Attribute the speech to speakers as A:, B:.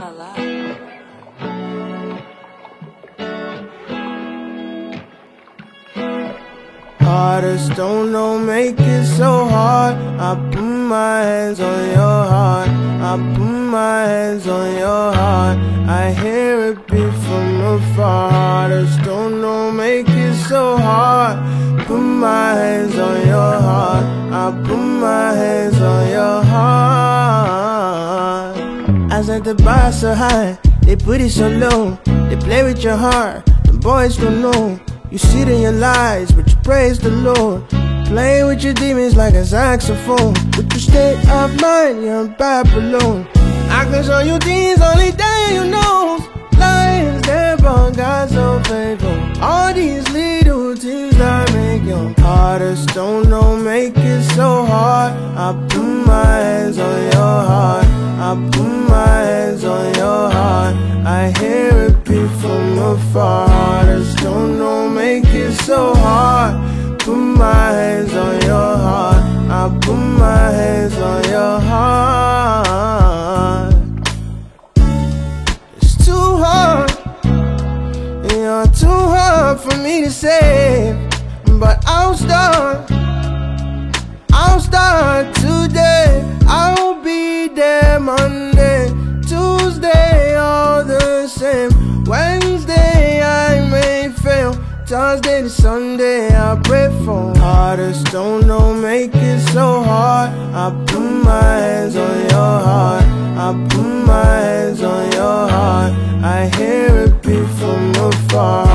A: la la.
B: Hardest don't make it so hard. I put my hands on your heart. I put my hands on your heart. I hear it beat from afar. Hardest don't make it so hard. Put my hands on your heart. I put my hands on your heart. I set the bar so high, they put it so low. They play with your heart, the boys don't know. You see it in your lies, but you praise the Lord. Playing with your demons like a saxophone. But you stay up mind, you're in Babylon. I can show you things only day you know. Lions, they're born, God so faithful. All these little things that make your hardest don't make it so hard. I put my hands on your heart. I put my hands on your heart. I hear it beat from afar. Hardest don't make it so hard. Put my hands on your heart. I put my hands on your heart. It's too hard, and you're too hard for me to say. But I'll start today. I'll be there Monday, Tuesday, all the same. Wednesday I may fail, Thursday to Sunday I pray for. Hardest don't make it so hard. I put my hands on your heart. I put my hands on your heart. I hear it beat from afar.